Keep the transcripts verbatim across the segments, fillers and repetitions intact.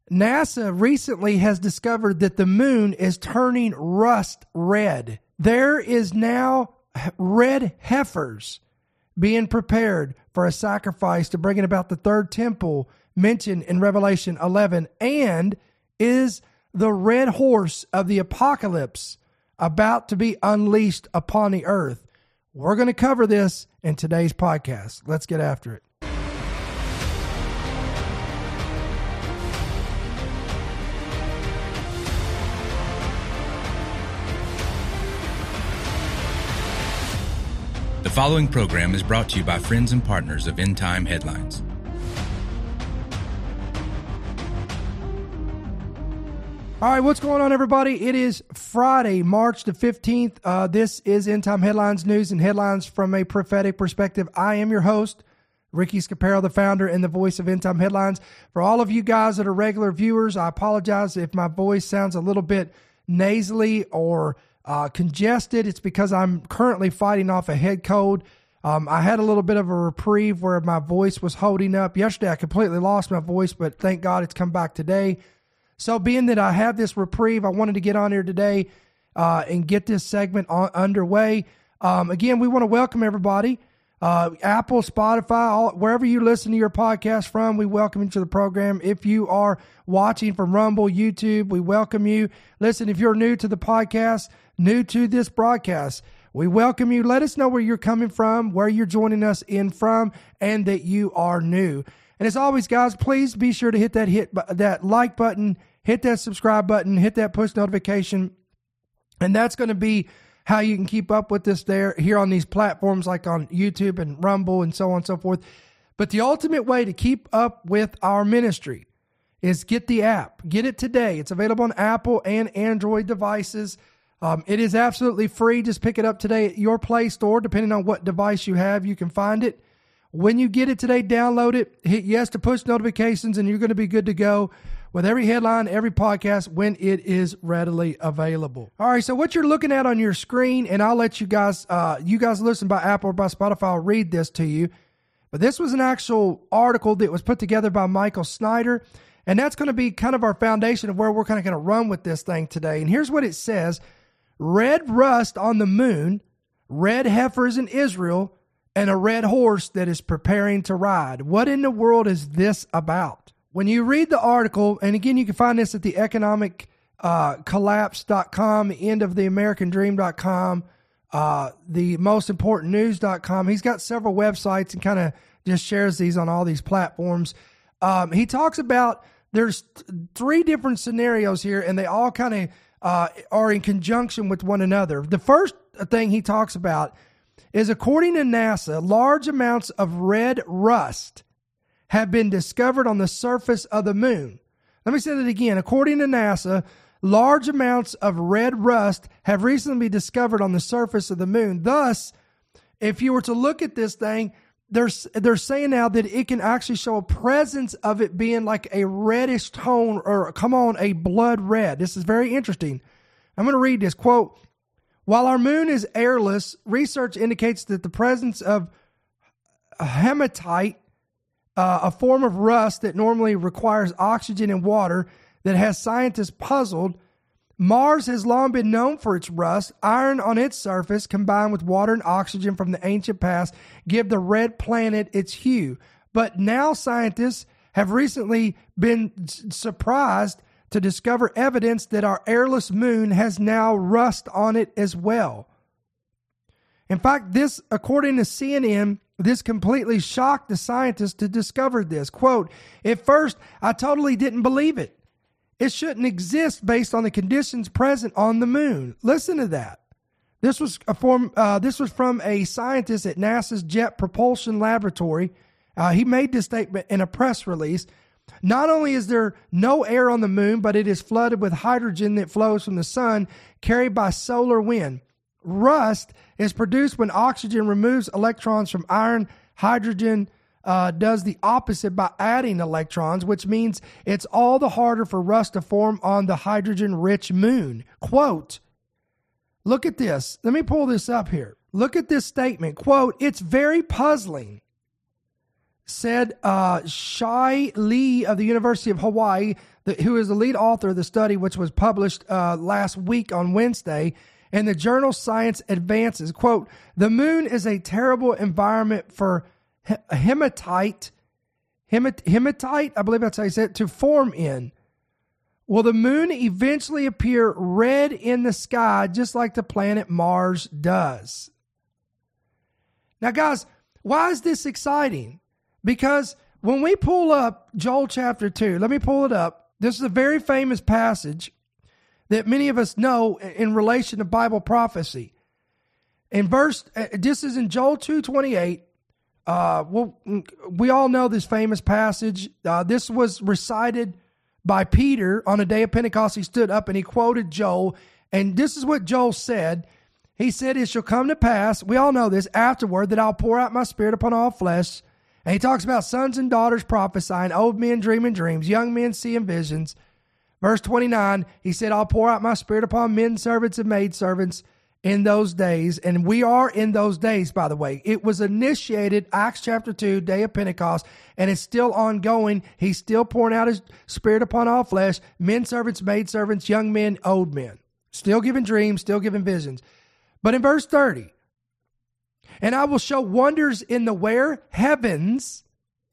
NASA recently has discovered that the moon is turning rust red. There is now red heifers being prepared for a sacrifice to bring about the third temple mentioned in Revelation eleven, and is the red horse of the apocalypse about to be unleashed upon the earth. We're going to cover this in today's podcast. Let's get after it. The following program is brought to you by friends and partners of End Time Headlines. All right, what's going on, everybody? It is Friday, March the fifteenth. Uh, this is End Time Headlines News and Headlines from a Prophetic Perspective. I am your host, Ricky Scaparo, the founder and the voice of End Time Headlines. For all of you guys that are regular viewers, I apologize if my voice sounds a little bit nasally or uh, congested. It's because I'm currently fighting off a head cold. Um, I had a little bit of a reprieve where my voice was holding up. Yesterday, I completely lost my voice, but thank God it's come back today. So being that I have this reprieve, I wanted to get on here today uh, and get this segment on, underway. Um, again, we want to welcome everybody. Uh, Apple, Spotify, all, wherever you listen to your podcast from, we welcome you to the program. If you are watching from Rumble, YouTube, we welcome you. Listen, if you're new to the podcast, new to this broadcast, we welcome you. Let us know where you're coming from, where you're joining us in from, and that you are new. And as always, guys, please be sure to hit that hit that like button, hit that subscribe button, hit that push notification. And that's going to be how you can keep up with us there here on these platforms like on YouTube and Rumble and so on and so forth. But the ultimate way to keep up with our ministry is get the app. Get it today. It's available on Apple and Android devices. Um, it is absolutely free. Just pick it up today at your Play Store. Depending on what device you have, you can find it. When you get it today, download it, hit yes to push notifications, and you're going to be good to go with every headline, every podcast when it is readily available. All right, so what you're looking at on your screen, and I'll let you guys, uh, you guys listen by Apple or by Spotify, I'll read this to you. But this was an actual article that was put together by Michael Snyder, and that's going to be kind of our foundation of where we're kind of going to run with this thing today. And here's what it says: red rust on the moon, red heifers in Israel, and a red horse that is preparing to ride. What in the world is this about? When you read the article, and again, you can find this at the economic collapse dot com, the end of the American dream dot com, uh, the most important news dot com. He's got several websites and kind of just shares these on all these platforms. Um, he talks about there's th- three different scenarios here, and they all kind of uh, are in conjunction with one another. The first thing he talks about is, according to NASA, large amounts of red rust have been discovered on the surface of the moon. Let me say that again. According to NASA, large amounts of red rust have recently been discovered on the surface of the moon. Thus, if you were to look at this thing, they're, they're saying now that it can actually show a presence of it being like a reddish tone, or come on, a blood red. This is very interesting. I'm going to read this quote. While our moon is airless, research indicates that the presence of hematite, uh, a form of rust that normally requires oxygen and water, that has scientists puzzled. Mars has long been known for its rust. Iron on its surface, combined with water and oxygen from the ancient past, give the red planet its hue. But now scientists have recently been surprised to discover evidence that our airless moon has now rust on it as well. In fact, this, according to C N N, this completely shocked the scientists to discover this. Quote, at first, I totally didn't believe it. It shouldn't exist based on the conditions present on the moon. Listen to that. This was a form. Uh, this was from a scientist at NASA's Jet Propulsion Laboratory. Uh, he made this statement in a press release. Not only is there no air on the moon, but it is flooded with hydrogen that flows from the sun, carried by solar wind. Rust is produced when oxygen removes electrons from iron. Hydrogen uh, does the opposite by adding electrons, which means it's all the harder for rust to form on the hydrogen-rich moon. Quote, look at this. Let me pull this up here. Look at this statement. Quote, it's very puzzling. said uh, Shai Lee of the University of Hawaii, the, who is the lead author of the study, which was published uh, last week on Wednesday in the journal Science Advances, quote, "The moon is a terrible environment for hematite, hemat, hematite, I believe that's how you say it, to form in. Will the moon eventually appear red in the sky just like the planet Mars does?" Now, guys, why is this exciting? Because when we pull up Joel chapter two, let me pull it up. This is a very famous passage that many of us know in relation to Bible prophecy. In verse, this is in Joel two twenty-eight. Uh, well, we all know this famous passage. Uh, this was recited by Peter on the day of Pentecost. He stood up and he quoted Joel. And this is what Joel said. He said, "It shall come to pass," we all know this, "afterward, that I'll pour out my spirit upon all flesh." And he talks about sons and daughters prophesying, old men dreaming dreams, young men seeing visions. Verse twenty-nine, he said, "I'll pour out my spirit upon men servants and maidservants in those days." And we are in those days, by the way. It was initiated, Acts chapter two, day of Pentecost, and it's still ongoing. He's still pouring out his spirit upon all flesh, men servants, maidservants, young men, old men. Still giving dreams, still giving visions. But in verse thirty, "And I will show wonders in the where? Heavens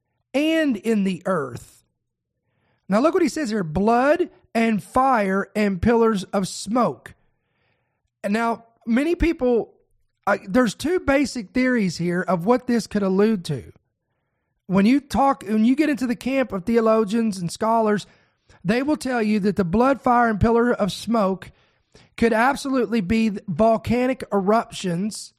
and in the earth." Now look what he says here, "blood and fire and pillars of smoke." And now many people, uh, there's two basic theories here of what this could allude to. When you talk, when you get into the camp of theologians and scholars, they will tell you that the blood, fire, and pillar of smoke could absolutely be volcanic eruptions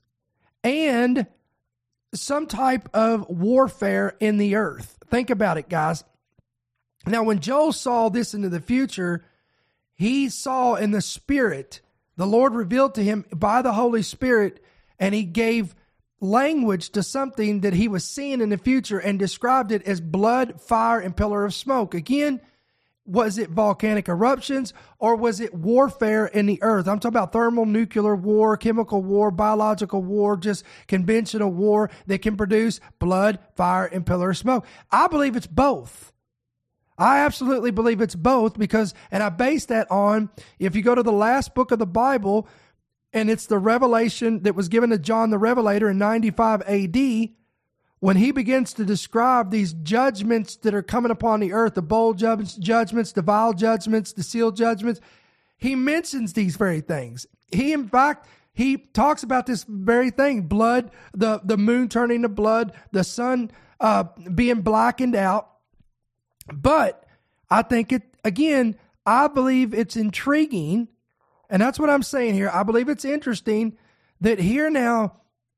and some type of warfare in the earth. Think about it, guys. Now, when Joel saw this into the future, he saw in the Spirit, the Lord revealed to him by the Holy Spirit, and he gave language to something that he was seeing in the future and described it as blood, fire, and pillar of smoke. Again, was it volcanic eruptions or was it warfare in the earth? I'm talking about thermal, nuclear war, chemical war, biological war, just conventional war that can produce blood, fire, and pillar of smoke. I believe it's both. I absolutely believe it's both because, and I base that on, if you go to the last book of the Bible, and it's the revelation that was given to John the Revelator in ninety-five A D, when he begins to describe these judgments that are coming upon the earth, the bowl judgments, the vial judgments, the seal judgments, he mentions these very things. He, in fact, he talks about this very thing, blood, the, the moon turning to blood, the sun uh, being blackened out. But I think it, again, I believe it's intriguing, and that's what I'm saying here. I believe it's interesting that here now,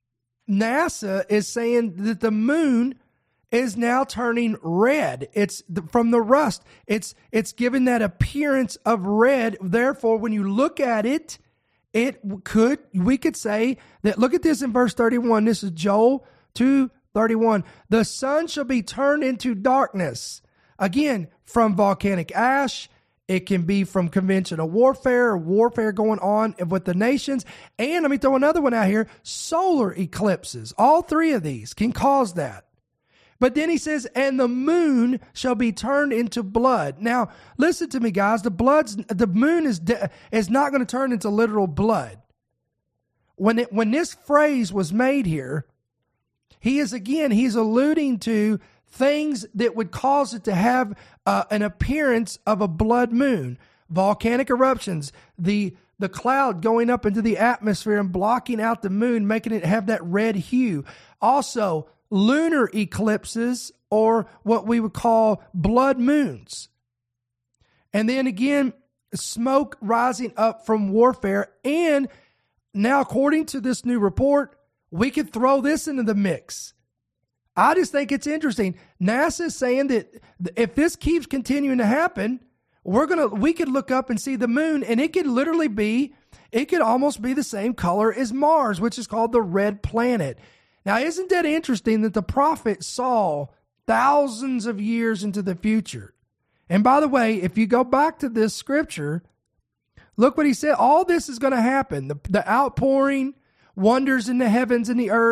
NASA is saying that the moon is now turning red. It's from the rust. It's it's giving that appearance of red. Therefore, when you look at it, it could, we could say that, look at this in verse thirty-one. This is Joel two thirty-one. "The sun shall be turned into darkness." Again, from volcanic ash. It can be from conventional warfare or warfare going on with the nations. And let me throw another one out here. Solar eclipses. All three of these can cause that. But then he says, "And the moon shall be turned into blood." Now, listen to me, guys. The blood's, the moon is de- is not going to turn into literal blood. When it, when this phrase was made here, he is, again, he's alluding to things that would cause it to have uh, an appearance of a blood moon. Volcanic eruptions, the the cloud going up into the atmosphere and blocking out the moon, making it have that red hue. Also, lunar eclipses, or what we would call blood moons. And then again, smoke rising up from warfare. And now, according to this new report, we could throw this into the mix. I just think it's interesting. NASA is saying that if this keeps continuing to happen, we're gonna we could look up and see the moon, and it could literally be, it could almost be the same color as Mars, which is called the red planet. Now, isn't that interesting that the prophet saw thousands of years into the future? And by the way, if you go back to this scripture, look what he said. All this is going to happen. The, the outpouring, wonders in the heavens and the earth,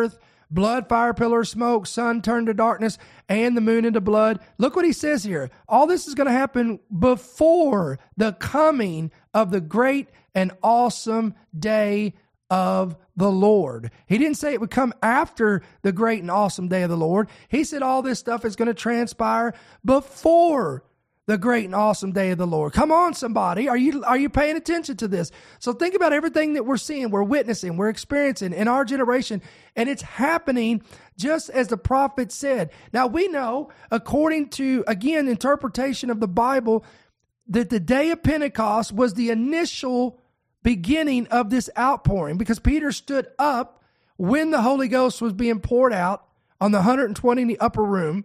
blood, fire, pillar of smoke, sun turned to darkness, and the moon into blood. Look what he says here. All this is going to happen before the coming of the great and awesome day of the Lord. He didn't say it would come after the great and awesome day of the Lord. He said all this stuff is going to transpire before the great and awesome day of the Lord. Come on, somebody. Are you, are you paying attention to this? So think about everything that we're seeing, we're witnessing, we're experiencing in our generation, and it's happening just as the prophet said. Now we know, according to, again, interpretation of the Bible, that the day of Pentecost was the initial beginning of this outpouring, because Peter stood up when the Holy Ghost was being poured out on the one hundred twenty in the upper room.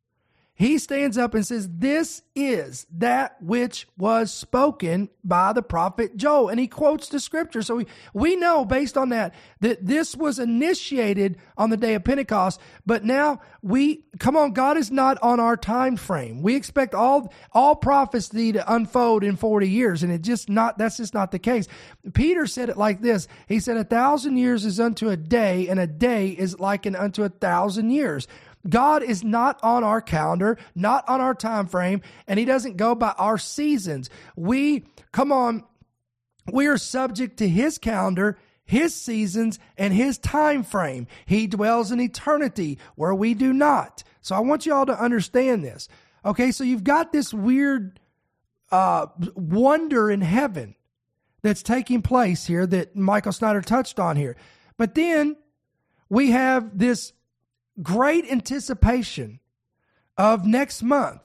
He stands up and says, this is that which was spoken by the prophet Joel. And he quotes the scripture. So we, we know based on that, that this was initiated on the day of Pentecost. But now we, come on, God is not on our time frame. We expect all, all prophecy to unfold in forty years. And it just not, that's just not the case. Peter said it like this. He said, a thousand years is unto a day, and a day is likened unto a thousand years. God is not on our calendar, not on our time frame, and he doesn't go by our seasons. We, come on, we are subject to his calendar, his seasons, and his time frame. He dwells in eternity where we do not. So I want you all to understand this. Okay, so you've got this weird uh, wonder in heaven that's taking place here that Michael Snyder touched on here. But then we have this great anticipation of next month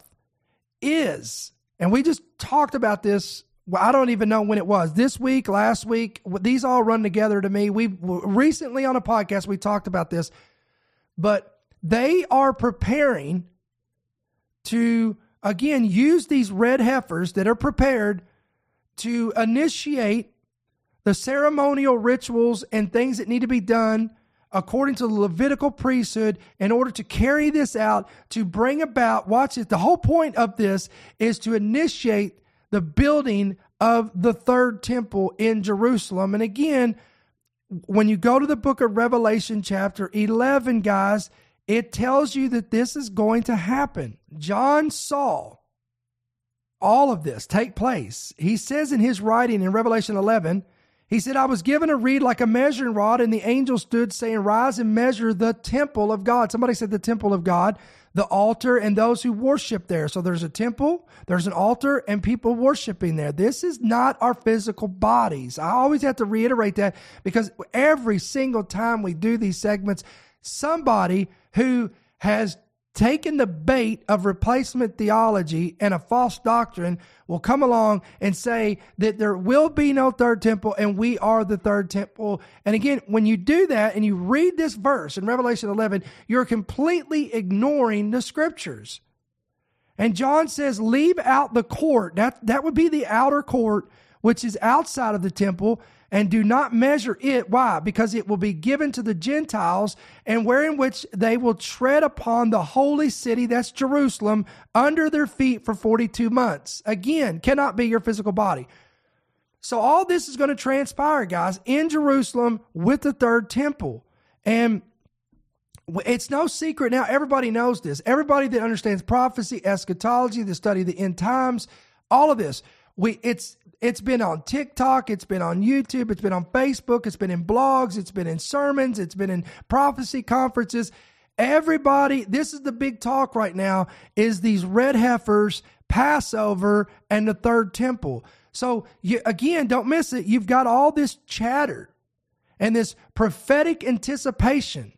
is, and we just talked about this, well, I don't even know when it was, this week, last week, these all run together to me. We recently on a podcast, we talked about this, but they are preparing to, again, use these red heifers that are prepared to initiate the ceremonial rituals and things that need to be done according to the Levitical priesthood in order to carry this out, to bring about, watch it, the whole point of this is to initiate the building of the third temple in Jerusalem. And again, when you go to the book of Revelation chapter eleven, guys, it tells you that this is going to happen. John saw all of this take place. He says in his writing in Revelation eleven, he said, I was given a reed like a measuring rod, and the angel stood saying, rise and measure the temple of God. Somebody said the temple of God, the altar, and those who worship there. So there's a temple, there's an altar, and people worshiping there. This is not our physical bodies. I always have to reiterate that, because every single time we do these segments, somebody who has taken the bait of replacement theology and a false doctrine will come along and say that there will be no third temple and we are the third temple. And again, when you do that and you read this verse in Revelation eleven, you're completely ignoring the scriptures. And John says, leave out the court. That, that would be the outer court, which is outside of the temple, and do not measure it. Why? Because it will be given to the Gentiles, and wherein which they will tread upon the holy city, that's Jerusalem, under their feet for forty-two months. Again, cannot be your physical body. So all this is going to transpire, guys, in Jerusalem with the third temple. And it's no secret now. Everybody knows this. Everybody that understands prophecy, eschatology, the study of the end times, all of this. We it's It's been on TikTok, it's been on YouTube, it's been on Facebook, it's been in blogs, it's been in sermons, it's been in prophecy conferences. Everybody, this is the big talk right now, is these red heifers, Passover, and the third temple. So you, again, don't miss it. You've got all this chatter and this prophetic anticipation.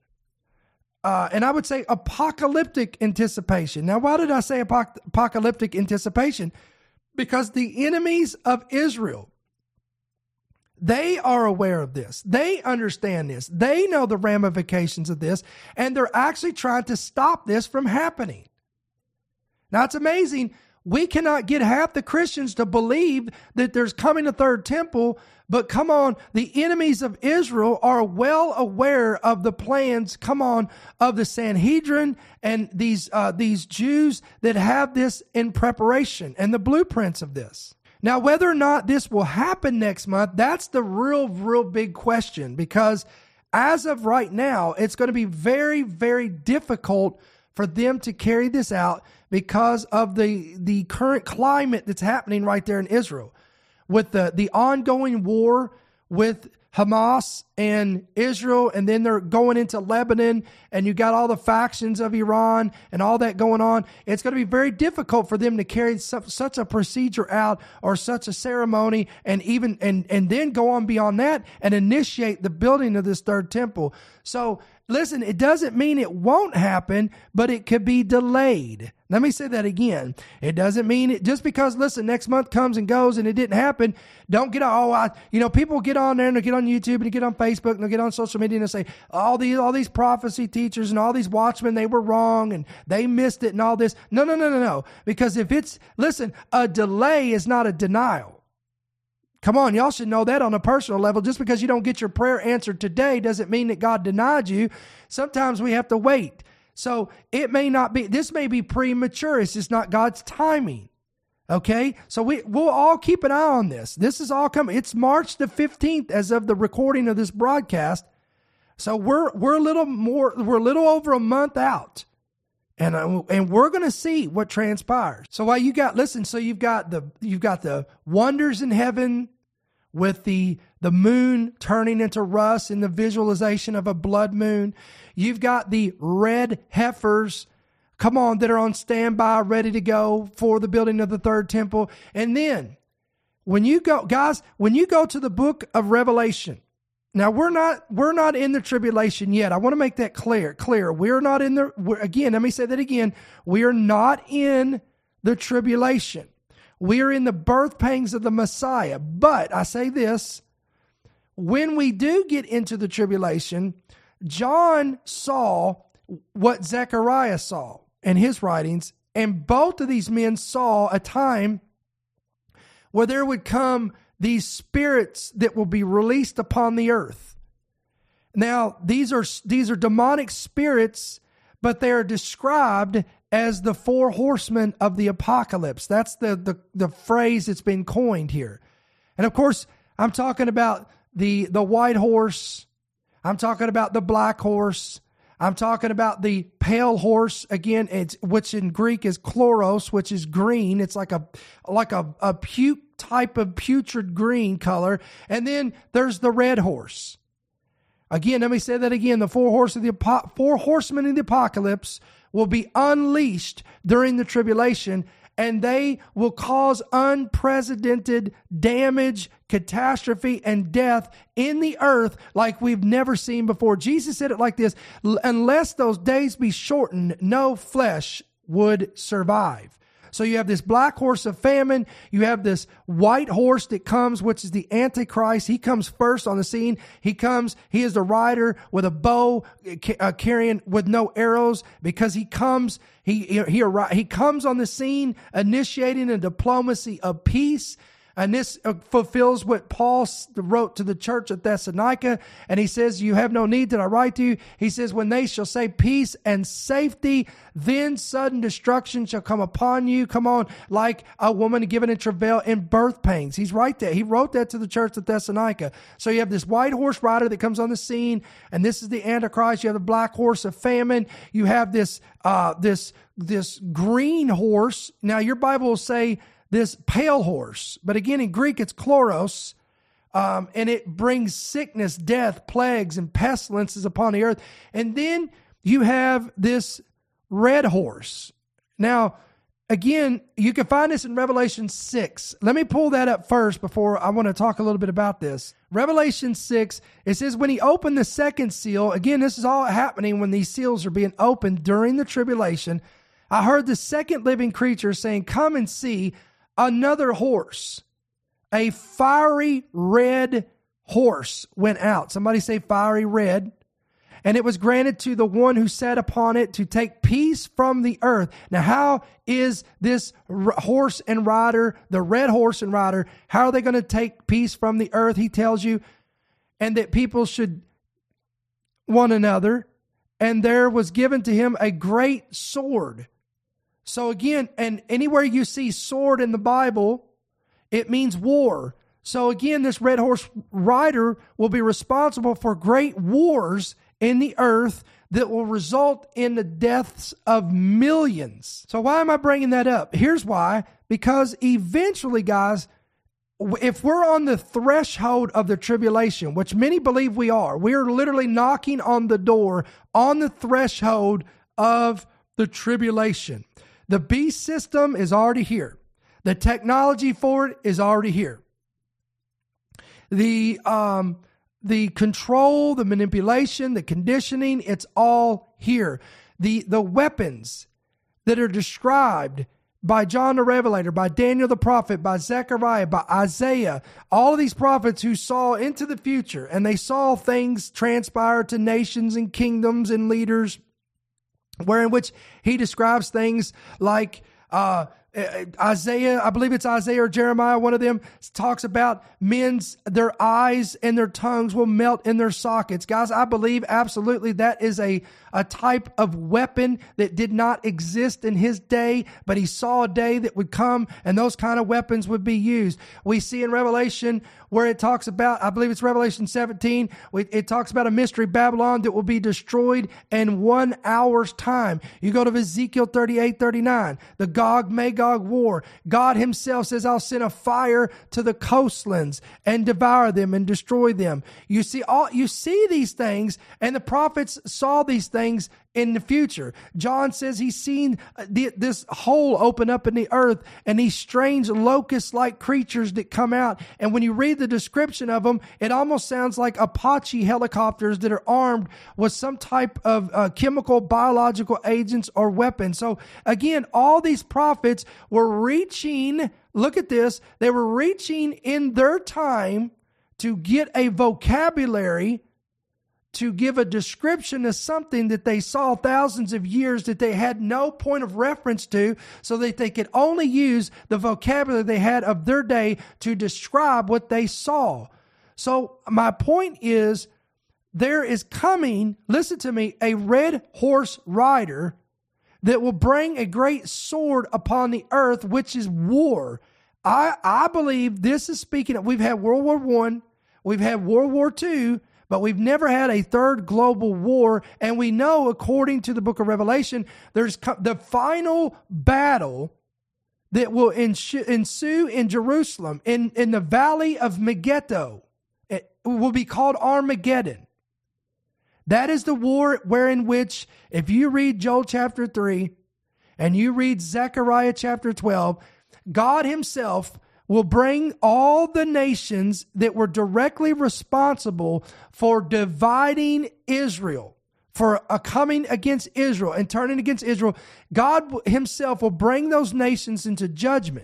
Uh, and I would say apocalyptic anticipation. Now, why did I say apoc- apocalyptic anticipation? Because the enemies of Israel, they are aware of this. They understand this. They know the ramifications of this, and they're actually trying to stop this from happening. Now, it's amazing. We cannot get half the Christians to believe that there's coming a third temple, but come on, the enemies of Israel are well aware of the plans, come on, of the Sanhedrin and these uh, these Jews that have this in preparation and the blueprints of this. Now, whether or not this will happen next month, that's the real, real big question, because as of right now, it's going to be very, very difficult for them to carry this out because of the, the current climate that's happening right there in Israel. With the, the ongoing war with Hamas and Israel, and then they're going into Lebanon, and you got all the factions of Iran and all that going on. It's going to be very difficult for them to carry such, such a procedure out or such a ceremony, and even and and then go on beyond that and initiate the building of this third temple. So listen, it doesn't mean it won't happen, but it could be delayed. Let me say that again. It doesn't mean it just because, listen, next month comes and goes and it didn't happen. Don't get, oh, I, you know, people get on there and they get on YouTube and they get on Facebook and they get on social media and they say, all these, all these prophecy teachers and all these watchmen, they were wrong and they missed it and all this. No, no, no, no, no. Because if it's, listen, a delay is not a denial. Come on, y'all should know that on a personal level. Just because you don't get your prayer answered today doesn't mean that God denied you. Sometimes we have to wait. So it may not be, this may be premature. It's just not God's timing. Okay? So we, we'll all keep an eye on this. This is all coming. It's March the fifteenth as of the recording of this broadcast. So we're, we're a little more, we're a little over a month out. And, uh, and we're going to see what transpires. So while you got, listen, so you've got the, you've got the wonders in heaven with the, the moon turning into rust in the visualization of a blood moon. You've got the red heifers, come on, that are on standby, ready to go for the building of the third temple. And then when you go, guys, when you go to the book of Revelation, now we're not, we're not in the tribulation yet. I want to make that clear, clear. We're not in the, we're, again, let me say that again. We are not in the tribulation. We are in the birth pangs of the Messiah. But I say this, when we do get into the tribulation, John saw what Zechariah saw in his writings, and both of these men saw a time where there would come these spirits that will be released upon the earth. Now, these are these are demonic spirits, but they are described as the four horsemen of the apocalypse. That's the, the, the phrase that's been coined here. And of course, I'm talking about the, the white horse. I'm talking about the black horse. I'm talking about the pale horse, again, it's, which in Greek is chloros, which is green. It's like a like a, a puke type of putrid green color. And then there's the red horse. Again, let me say that again. The four horse of the four horsemen of the apocalypse will be unleashed during the tribulation, and they will cause unprecedented damage, catastrophe, and death in the earth like we've never seen before. Jesus said it like this, unless those days be shortened, no flesh would survive. So you have this black horse of famine. You have this white horse that comes, which is the Antichrist. He comes first on the scene. He comes, he is the rider with a bow, uh, carrying with no arrows, because he comes, he, he, he, he comes on the scene, initiating a diplomacy of peace. And this fulfills what Paul wrote to the church at Thessalonica. And he says, you have no need that I write to you. He says, when they shall say peace and safety, then sudden destruction shall come upon you. Come on, like a woman given in travail in birth pains. He's right there. He wrote that to the church at Thessalonica. So you have this white horse rider that comes on the scene, and this is the Antichrist. You have the black horse of famine. You have this, uh, this, this green horse. Now your Bible will say this pale horse, but again, in Greek, it's chloros, um, and it brings sickness, death, plagues, and pestilences upon the earth. And then you have this red horse. Now, again, you can find this in Revelation six. Let me pull that up first before I want to talk a little bit about this. Revelation six, it says, when he opened the second seal, again, this is all happening when these seals are being opened during the tribulation, I heard the second living creature saying, come and see. Another horse, a fiery red horse, went out. Somebody say fiery red. And it was granted to the one who sat upon it to take peace from the earth. Now, how is this horse and rider, the red horse and rider, how are they going to take peace from the earth? He tells you, and that people should one another. And there was given to him a great sword. So again, and anywhere you see sword in the Bible, it means war. So again, this red horse rider will be responsible for great wars in the earth that will result in the deaths of millions. So why am I bringing that up? Here's why. Because eventually, guys, if we're on the threshold of the tribulation, which many believe we are, we are literally knocking on the door, on the threshold of the tribulation. The beast system is already here. The technology for it is already here. The um, the control, the manipulation, the conditioning, it's all here. The the weapons that are described by John the Revelator, by Daniel the prophet, by Zechariah, by Isaiah, all of these prophets who saw into the future, and they saw things transpire to nations and kingdoms and leaders, where in which he describes things like uh, Isaiah, I believe it's Isaiah or Jeremiah, one of them talks about men's, their eyes and their tongues will melt in their sockets. Guys, I believe absolutely that is a, a type of weapon that did not exist in his day, but he saw a day that would come and those kind of weapons would be used. We see in Revelation where it talks about, I believe it's Revelation seventeen, it talks about a mystery Babylon that will be destroyed in one hour's time. You go to Ezekiel thirty-eight, thirty-nine, the Gog Magog war. God himself says, I'll send a fire to the coastlands and devour them and destroy them. You see all, you see these things, and the prophets saw these things in the future. John says he's seen the, this hole open up in the earth and these strange locust-like creatures that come out. And when you read the description of them, it almost sounds like Apache helicopters that are armed with some type of uh, chemical, biological agents or weapons. So again, all these prophets were reaching, look at this, they were reaching in their time to get a vocabulary to give a description of something that they saw thousands of years that they had no point of reference to, so that they could only use the vocabulary they had of their day to describe what they saw. So my point is, there is coming, listen to me, a red horse rider that will bring a great sword upon the earth, which is war. I, I believe this is speaking of, we've had World War One, we've had World War Two, but we've never had a third global war. And we know, according to the book of Revelation, there's the final battle that will ensue in Jerusalem, in, in the valley of Megiddo. It will be called Armageddon. That is the war wherein which, if you read Joel chapter three and you read Zechariah chapter twelve, God himself will bring all the nations that were directly responsible for dividing Israel, for a coming against Israel and turning against Israel. God himself will bring those nations into judgment,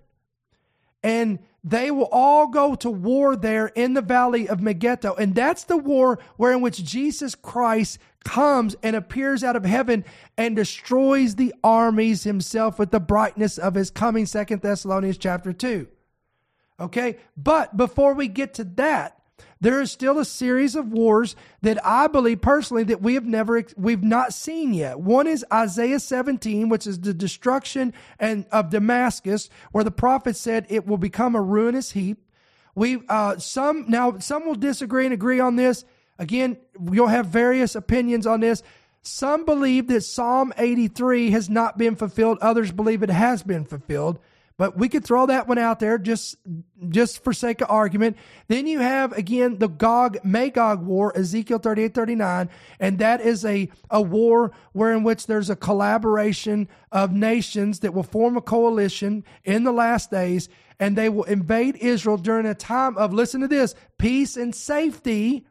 and they will all go to war there in the valley of Megiddo. And that's the war wherein which Jesus Christ comes and appears out of heaven and destroys the armies himself with the brightness of his coming. Second Thessalonians chapter two. Okay, but before we get to that, there is still a series of wars that I believe personally that we have never, we've not seen yet. One is Isaiah seventeen, which is the destruction and of Damascus, where the prophet said it will become a ruinous heap. We, uh, some, now some will disagree and agree on this. Again, you'll have various opinions on this. Some believe that Psalm eighty-three has not been fulfilled. Others believe it has been fulfilled. But we could throw that one out there just, just for sake of argument. Then you have, again, the Gog Magog war, Ezekiel thirty-eight, thirty-nine. And that is a, a war where in which there's a collaboration of nations that will form a coalition in the last days. And they will invade Israel during a time of, listen to this, peace and safety.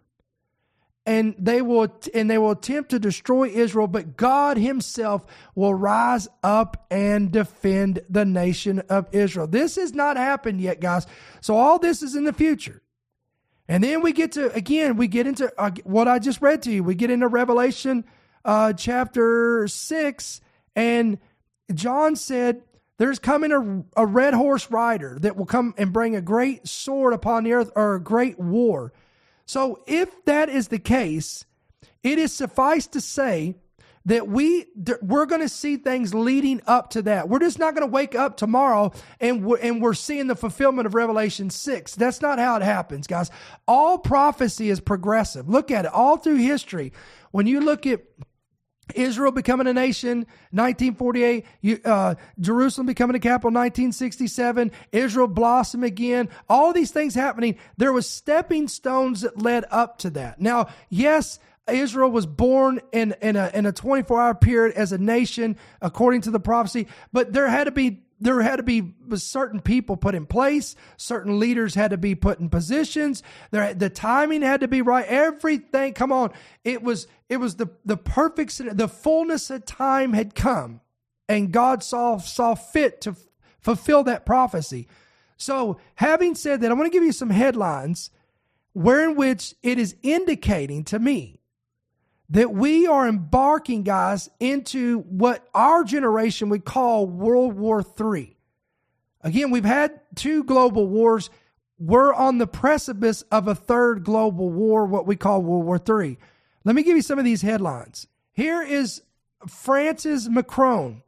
And they will and they will attempt to destroy Israel, but God himself will rise up and defend the nation of Israel. This has not happened yet, guys. So all this is in the future. And then we get to, again, we get into uh, what I just read to you. We get into Revelation uh, chapter six, and John said, there's coming a, a red horse rider that will come and bring a great sword upon the earth, or a great war. So if that is the case, it is suffice to say that we, we're going to see things leading up to that. We're just not going to wake up tomorrow and we're, and we're seeing the fulfillment of Revelation six. That's not how it happens, guys. All prophecy is progressive. Look at it all through history. When you look at Israel becoming a nation, nineteen forty-eight, you, uh, Jerusalem becoming a capital, nineteen sixty-seven, Israel blossom again, all these things happening, there was stepping stones that led up to that. Now, yes, Israel was born in, in a, in a twenty-four hour period as a nation, according to the prophecy, but there had to be There had to be certain people put in place. Certain leaders had to be put in positions. There, the timing had to be right. Everything, come on. It was, it was the, the perfect, the fullness of time had come, and God saw, saw fit to f- fulfill that prophecy. So having said that, I want to give you some headlines wherein which it is indicating to me that we are embarking, guys, into what our generation would call World War Three. Again, we've had two global wars. We're on the precipice of a third global war, what we call World War Three. Let me give you some of these headlines. Here is France's Macron.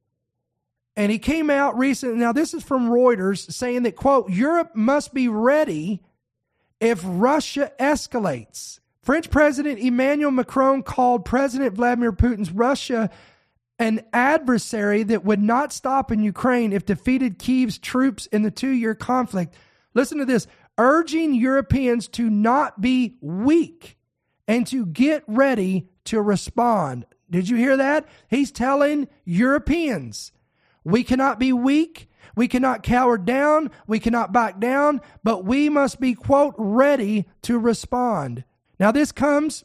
And he came out recently. Now, this is from Reuters saying that, quote, Europe must be ready if Russia escalates. French President Emmanuel Macron called President Vladimir Putin's Russia an adversary that would not stop in Ukraine if defeated Kyiv's troops in the two-year conflict. Listen to this, urging Europeans to not be weak and to get ready to respond. Did you hear that? He's telling Europeans, we cannot be weak. We cannot cower down. We cannot back down, but we must be, quote, ready to respond. Now, this comes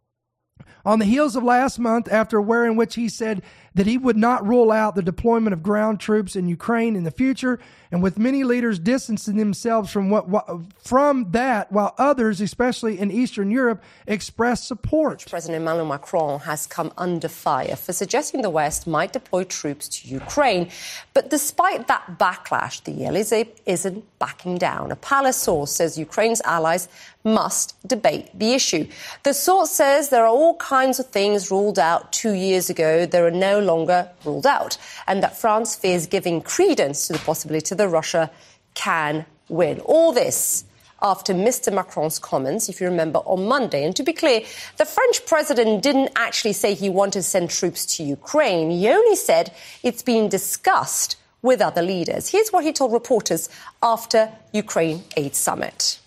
on the heels of last month, after a war in which he said that he would not rule out the deployment of ground troops in Ukraine in the future, and with many leaders distancing themselves from what, what from that, while others, especially in Eastern Europe, expressed support. President Emmanuel Macron has come under fire for suggesting the West might deploy troops to Ukraine. But despite that backlash, the Elysee isn't backing down. A palace source says Ukraine's allies must debate the issue. The source says there are all kinds of things ruled out two years ago that are no longer ruled out, and that France fears giving credence to the possibility that Russia can win. All this after Mister Macron's comments, if you remember, on Monday. And to be clear, the French president didn't actually say he wanted to send troops to Ukraine. He only said it's being discussed with other leaders. Here's what he told reporters after Ukraine Aid Summit.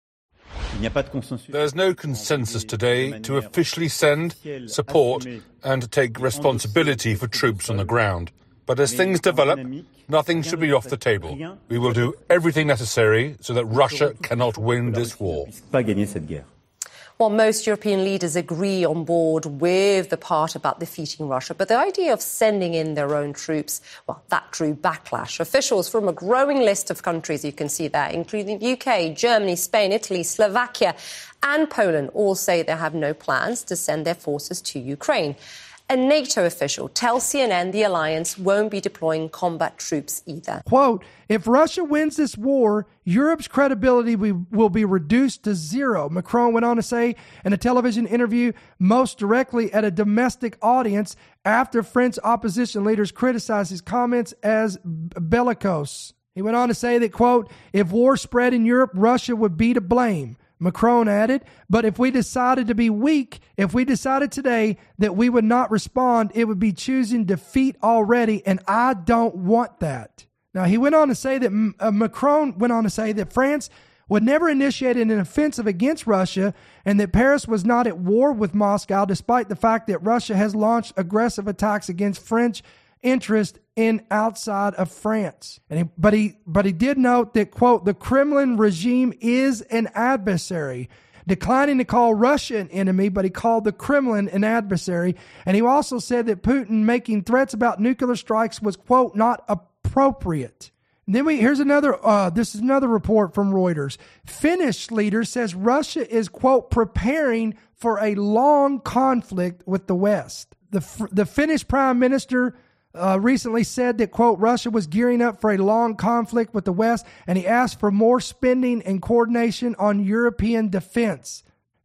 There's no consensus today to officially send, support and take responsibility for troops on the ground. But as things develop, nothing should be off the table. We will do everything necessary so that Russia cannot win this war. Well, most European leaders agree on board with the part about defeating Russia, but the idea of sending in their own troops, well, that drew backlash. Officials from a growing list of countries, you can see that, including the U K, Germany, Spain, Italy, Slovakia and Poland, all say they have no plans to send their forces to Ukraine. A NATO official tells C N N the alliance won't be deploying combat troops either. Quote, if Russia wins this war, Europe's credibility will be reduced to zero, Macron went on to say in a television interview, most directly at a domestic audience after French opposition leaders criticized his comments as bellicose. He went on to say that, quote, if war spread in Europe, Russia would be to blame. Macron added, but if we decided to be weak, if we decided today that we would not respond, it would be choosing defeat already, and I don't want that. Now, he went on to say that, uh, Macron went on to say that France would never initiate an offensive against Russia and that Paris was not at war with Moscow, despite the fact that Russia has launched aggressive attacks against French interest in outside of France. And he, but he but he did note that, quote, the Kremlin regime is an adversary, declining to call Russia an enemy, but he called the Kremlin an adversary. And he also said that Putin making threats about nuclear strikes was, quote, not appropriate. And then we here's another uh this is another report from Reuters. Finnish leader says Russia is, quote, preparing for a long conflict with the West. The the Finnish prime minister Uh, recently said that, quote, Russia was gearing up for a long conflict with the West, and he asked for more spending and coordination on European defense.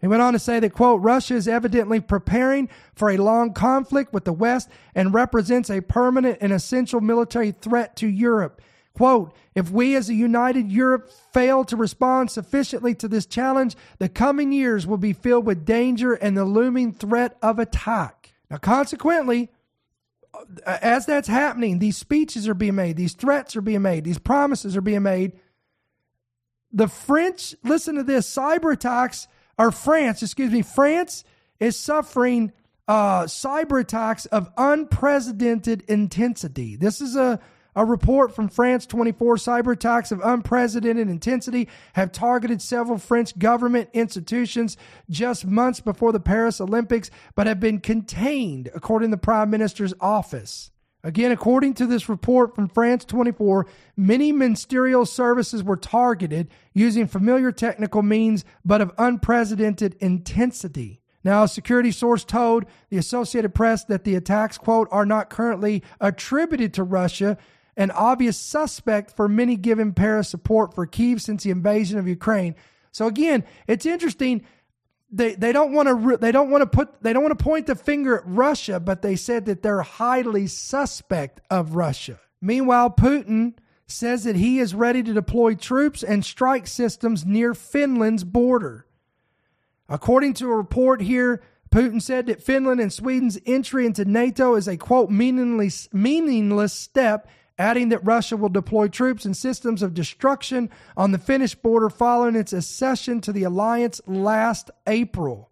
He went on to say that, quote, Russia is evidently preparing for a long conflict with the West and represents a permanent and essential military threat to Europe. Quote, if we as a united Europe fail to respond sufficiently to this challenge, the coming years will be filled with danger and the looming threat of attack. Now, consequently, as that's happening, these speeches are being made, these threats are being made, these promises are being made. The French, listen to this, cyber attacks, or France, excuse me, France is suffering uh, cyber attacks of unprecedented intensity. This is a, a report from France twenty-four. Cyber attacks of unprecedented intensity have targeted several French government institutions just months before the Paris Olympics, but have been contained, according to the Prime Minister's office. Again, according to this report from France twenty-four, many ministerial services were targeted using familiar technical means, but of unprecedented intensity. Now, a security source told the Associated Press that the attacks, quote, are not currently attributed to Russia, an obvious suspect for many given Paris support for Kyiv since the invasion of Ukraine. So again, it's interesting. They they don't want to they don't want to put they don't want to point the finger at Russia, but they said that they're highly suspect of Russia. Meanwhile, Putin says that he is ready to deploy troops and strike systems near Finland's border. According to a report here, Putin said that Finland and Sweden's entry into NATO is a, quote, meaningless meaningless step, adding that Russia will deploy troops and systems of destruction on the Finnish border following its accession to the alliance last April.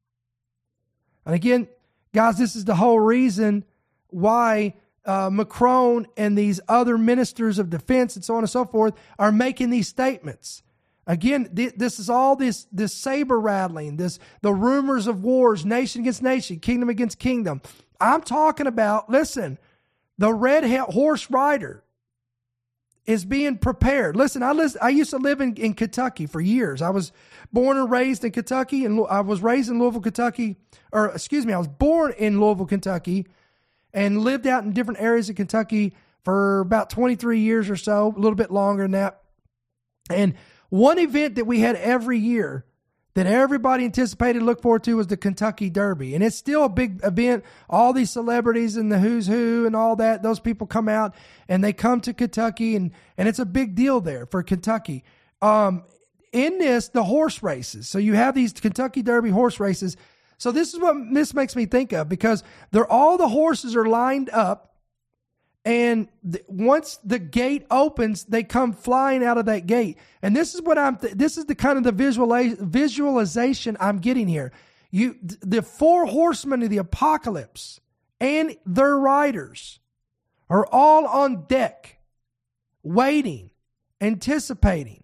And again, guys, this is the whole reason why uh, Macron and these other ministers of defense and so on and so forth are making these statements. Again, th- this is all this this saber rattling, this the rumors of wars, nation against nation, kingdom against kingdom. I'm talking about, listen, the red horse rider is being prepared. Listen, I listen, I used to live in, in Kentucky for years. I was born and raised in Kentucky, and I was raised in Louisville, Kentucky, or excuse me, I was born in Louisville, Kentucky, and lived out in different areas of Kentucky for about twenty-three years or so, a little bit longer than that. And one event that we had every year that everybody anticipated, look forward to, was the Kentucky Derby. And it's still a big event. All these celebrities and the who's who and all that, those people come out and they come to Kentucky, and, and it's a big deal there for Kentucky. Um, in this, the horse races. So you have these Kentucky Derby horse races. So this is what this makes me think of, because they're all the horses are lined up, and th- once the gate opens, they come flying out of that gate. And this is what I'm, th- this is the kind of the visualiz- visualization I'm getting here. You, th- the four horsemen of the apocalypse and their riders are all on deck, waiting, anticipating.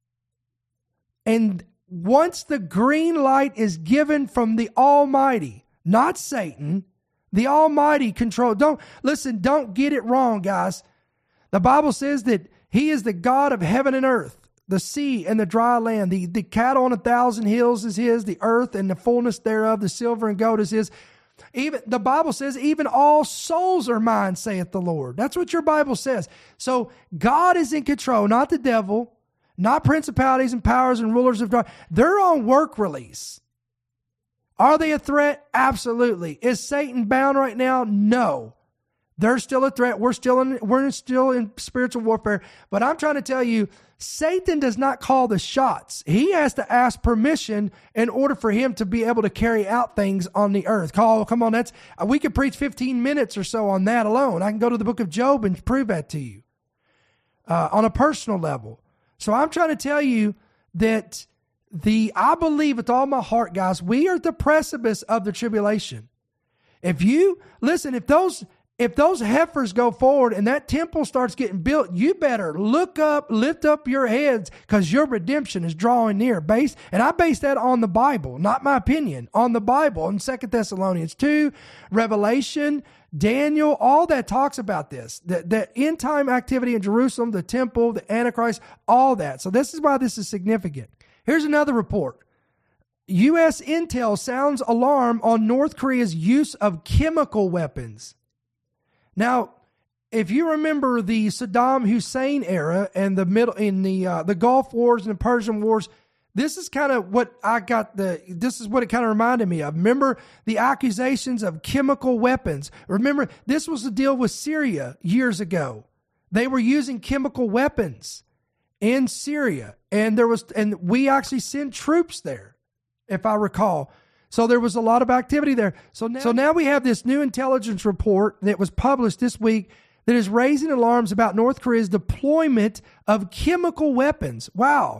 And once the green light is given from the Almighty, not Satan, the Almighty control. Don't listen, don't get it wrong, guys. The Bible says that he is the God of heaven and earth, the sea and the dry land. The, the cattle on a thousand hills is his, the earth and the fullness thereof, the silver and gold is his. Even the Bible says, even all souls are mine, saith the Lord. That's what your Bible says. So God is in control, not the devil, not principalities and powers and rulers of darkness. They're on work release. Are they a threat? Absolutely. Is Satan bound right now? No. They're still a threat. We're still in, we're still in spiritual warfare. But I'm trying to tell you, Satan does not call the shots. He has to ask permission in order for him to be able to carry out things on the earth. Call, come on, that's we could preach fifteen minutes or so on that alone. I can go to the book of Job and prove that to you uh, on a personal level. So I'm trying to tell you that The I believe with all my heart, guys, we are at the precipice of the tribulation. If you listen, if those if those heifers go forward and that temple starts getting built, you better look up, lift up your heads, because your redemption is drawing near. Base and I base that on the Bible, not my opinion, on the Bible. In Second Thessalonians two, Revelation, Daniel, all that talks about this. The, the end time activity in Jerusalem, the temple, the Antichrist, all that. So this is why this is significant. Here's another report. U S intel sounds alarm on North Korea's use of chemical weapons. Now, if you remember the Saddam Hussein era and the middle in the uh, the Gulf Wars and the Persian Wars, This is kind of what I got the, this is what it kind of reminded me of. Remember the accusations of chemical weapons. Remember, this was the deal with Syria years ago. They were using chemical weapons in Syria. And there was, and we actually sent troops there, if I recall. So there was a lot of activity there. So now, so now we have this new intelligence report that was published this week that is raising alarms about North Korea's deployment of chemical weapons. Wow.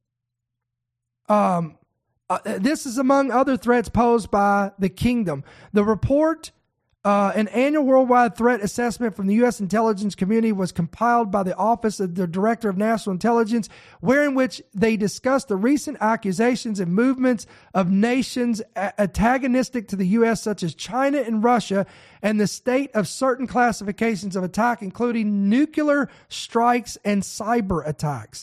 Um, uh, this is among other threats posed by the kingdom. The report, uh, an annual worldwide threat assessment from the U S intelligence community, was compiled by the Office of the Director of National Intelligence, wherein which they discussed the recent accusations and movements of nations antagonistic to the U S, such as China and Russia, and the state of certain classifications of attack, including nuclear strikes and cyber attacks.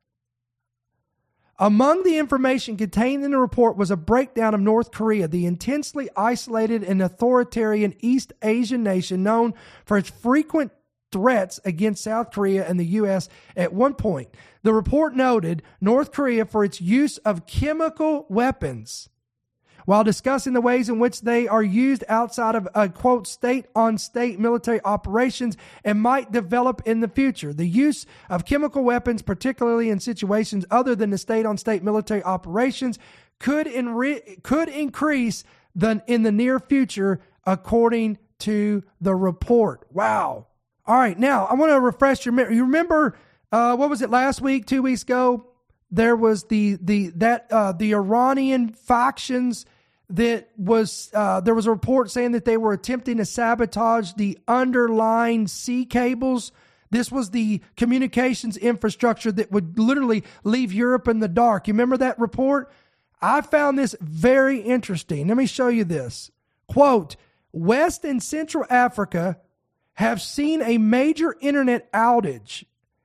Among the information contained in the report was a breakdown of North Korea, the intensely isolated and authoritarian East Asian nation known for its frequent threats against South Korea and the U S. At one point, the report noted North Korea for its use of chemical weapons, while discussing the ways in which they are used outside of, uh, quote, state-on-state military operations and might develop in the future. The use of chemical weapons, particularly in situations other than the state-on-state military operations, could, enri- could increase the, in the near future, according to the report. Wow. All right, now, I want to refresh your memory. You remember, uh, what was it, last week, two weeks ago? There was the, the, that, uh, the Iranian factions that was, uh, there was a report saying that they were attempting to sabotage the underlying sea cables. This was the communications infrastructure that would literally leave Europe in the dark. You remember that report? I found this very interesting. Let me show you this. Quote, West and Central Africa have seen a major internet outage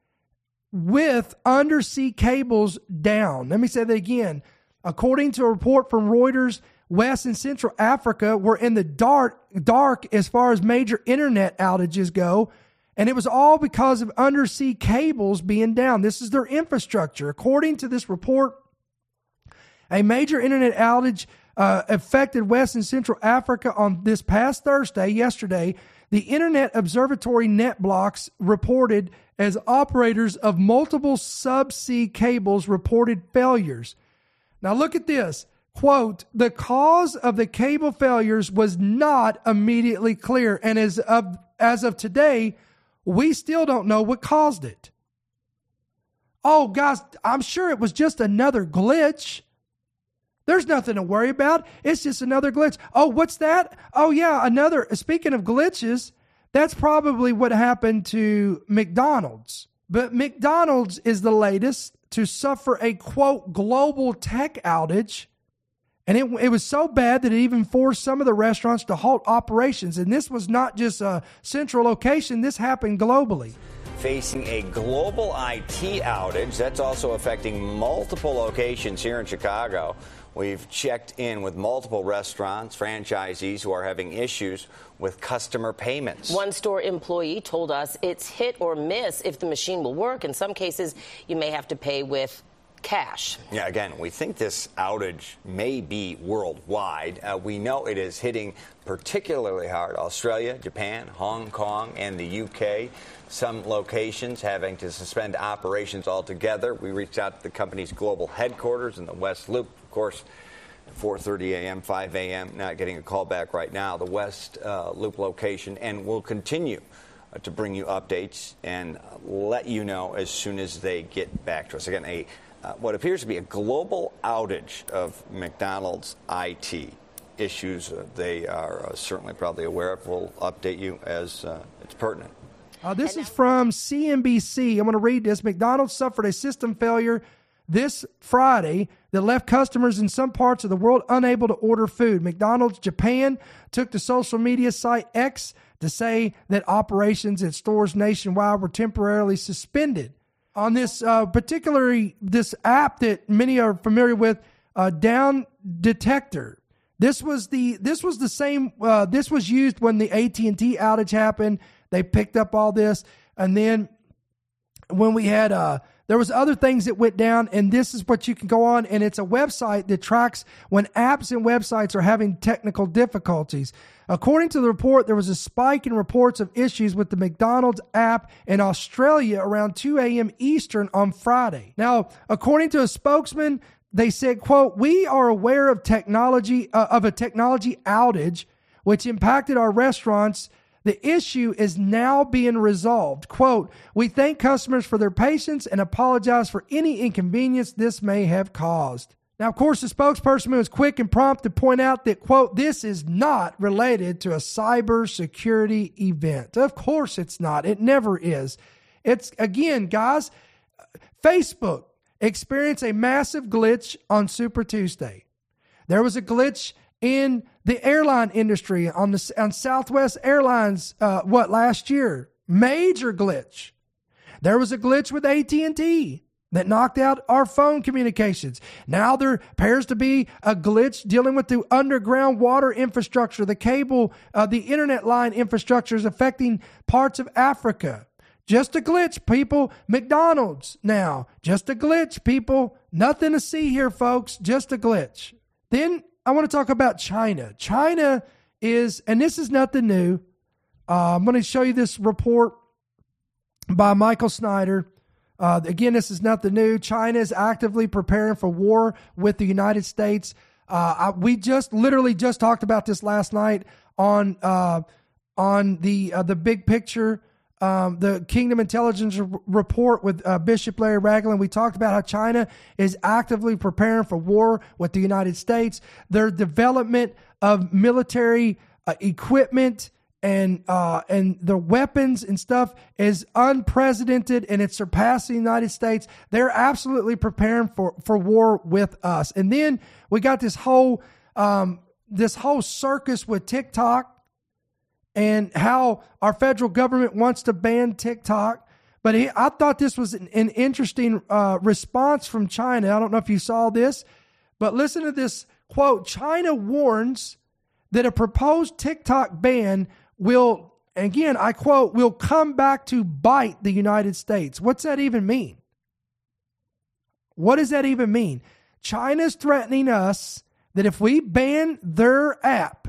with undersea cables down. Let me say that again. According to a report from Reuters, West and Central Africa were in the dark, dark as far as major internet outages go, and it was all because of undersea cables being down. This is their infrastructure. According to this report, a major internet outage uh, affected West and Central Africa on this past Thursday, yesterday. The Internet Observatory NetBlocks reported as operators of multiple subsea cables reported failures. Now look at this. Quote, the cause of the cable failures was not immediately clear, and as of, as of today, we still don't know what caused it. Oh, guys, I'm sure it was just another glitch. There's nothing to worry about. It's just another glitch. Oh, what's that? Oh, yeah, another, speaking of glitches, that's probably what happened to McDonald's. But McDonald's is the latest to suffer a, quote, global tech outage. And it, it was so bad that it even forced some of the restaurants to halt operations. And this was not just a central location. This happened globally. Facing a global I T outage that's also affecting multiple locations here in Chicago. We've checked in with multiple restaurants, franchisees who are having issues with customer payments. One store employee told us it's hit or miss if the machine will work. In some cases, you may have to pay with cash. Yeah, again, we think this outage may be worldwide. Uh, we know it is hitting particularly hard Australia, Japan, Hong Kong, and the U K. Some locations having to suspend operations altogether. We reached out to the company's global headquarters in the West Loop. Of course, four thirty a.m., five a.m., not getting a call back right now, the West uh, Loop location, and we'll continue uh, to bring you updates and let you know as soon as they get back to us. Again, a uh, what appears to be a global outage of McDonald's I T issues. Uh, they are uh, certainly probably aware of. We'll update you as uh, it's pertinent. Uh, this is from C N B C. I'm going to read this. McDonald's suffered a system failure this Friday that left customers in some parts of the world unable to order food. McDonald's Japan took to social media site X to say that operations at stores nationwide were temporarily suspended. On this uh, particularly, this app that many are familiar with, uh, Down Detector. This was the this was the same. Uh, this was used when the A T and T outage happened. They picked up all this, and then when we had uh, There was other things that went down, and this is what you can go on, and it's a website that tracks when apps and websites are having technical difficulties. According to the report, there was a spike in reports of issues with the McDonald's app in Australia around two a.m. Eastern on Friday. Now, according to a spokesman, they said, quote, "We are aware of technology uh, of a technology outage which impacted our restaurants. The issue is now being resolved. Quote, we thank customers for their patience and apologize for any inconvenience this may have caused." Now, of course, the spokesperson was quick and prompt to point out that, quote, "this is not related to a cybersecurity event." Of course it's not. It never is. It's, again, guys, Facebook experienced a massive glitch on Super Tuesday. There was a glitch in the airline industry on the on Southwest Airlines, uh, what, last year? Major glitch. There was a glitch with A T and T that knocked out our phone communications. Now there appears to be a glitch dealing with the underground water infrastructure, the cable, uh, the internet line infrastructure is affecting parts of Africa. Just a glitch, people. McDonald's now. Just a glitch, people. Nothing to see here, folks. Just a glitch. Then I want to talk about China. China is, and this is nothing new. Uh, I'm going to show you this report by Michael Snyder. Uh, again, this is nothing new. China is actively preparing for war with the United States. Uh, I, we just literally just talked about this last night on uh, on the uh, the big picture, um, the Kingdom Intelligence r- report with uh, Bishop Larry Ragland. We talked about how China is actively preparing for war with the United States. Their development of military uh, equipment and uh, and the weapons and stuff is unprecedented, and it's surpassing the United States. They're absolutely preparing for, for war with us. And then we got this whole um, this whole circus with TikTok and how our federal government wants to ban TikTok. But he, I thought this was an, an interesting uh, response from China. I don't know if you saw this, but listen to this quote. China warns that a proposed TikTok ban will, again, I quote, will come back to bite the United States. What's that even mean? What does that even mean? China's threatening us that if we ban their app,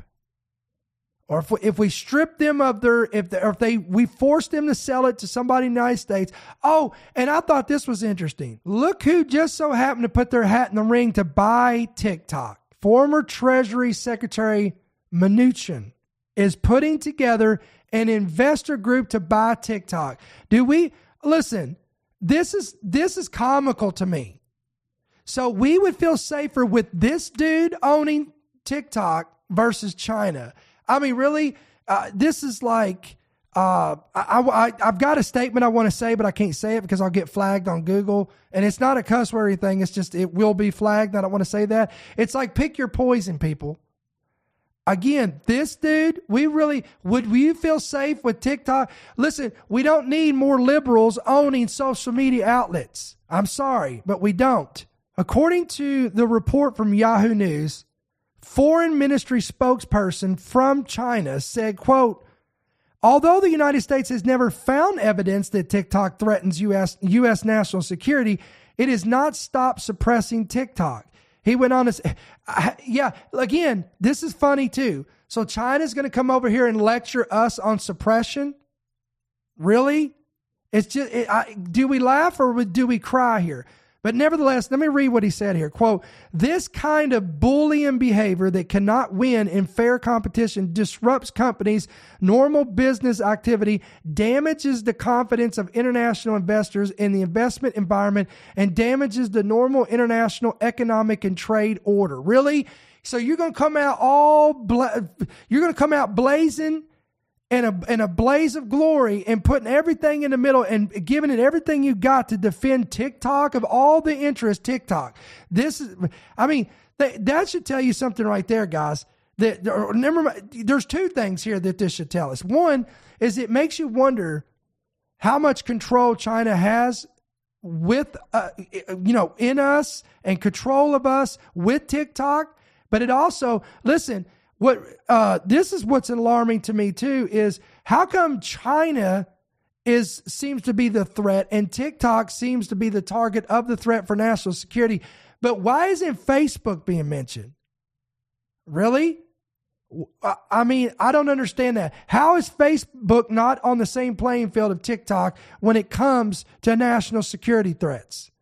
or if we, if we strip them of their, if they, or if they, we force them to sell it to somebody in the United States. Oh, and I thought this was interesting. Look who just so happened to put their hat in the ring to buy TikTok. Former Treasury Secretary Mnuchin is putting together an investor group to buy TikTok. Do we listen? This is this is comical to me. So we would feel safer with this dude owning TikTok versus China. I mean, really, uh, this is like uh, I, I I've got a statement I want to say, but I can't say it because I'll get flagged on Google. And it's not a cuss word or anything. It's just it will be flagged. I don't want to say that. It's like pick your poison, people. Again, this dude, we really, would you feel safe with TikTok? Listen, we don't need more liberals owning social media outlets. I'm sorry, but we don't. According to the report from Yahoo News, foreign ministry spokesperson from China said, quote, although the United States has never found evidence that TikTok threatens U S U S national security, it has not stopped suppressing TikTok. He went on to say, yeah, again, this is funny too. So China's going to come over here and lecture us on suppression? Really? It's just, it, I, do we laugh or do we cry here? But nevertheless, let me read what he said here. Quote, this kind of bullying behavior that cannot win in fair competition disrupts companies' normal business activity, damages the confidence of international investors in the investment environment, and damages the normal international economic and trade order. Really? So you're going to come out all, bla- you're going to come out blazing in a, in a blaze of glory and putting everything in the middle and giving it everything you got to defend TikTok of all the interest TikTok. This is, I mean, that, that should tell you something right there, guys. That, remember, there's two things here that this should tell us. One is it makes you wonder how much control China has with, uh, you know, in us and control of us with TikTok. But it also, listen, What uh, this is what's alarming to me too is how come China is seems to be the threat, and TikTok seems to be the target of the threat for national security. But why isn't Facebook being mentioned? Really? I mean, I don't understand that. How is Facebook not on the same playing field of TikTok when it comes to national security threats?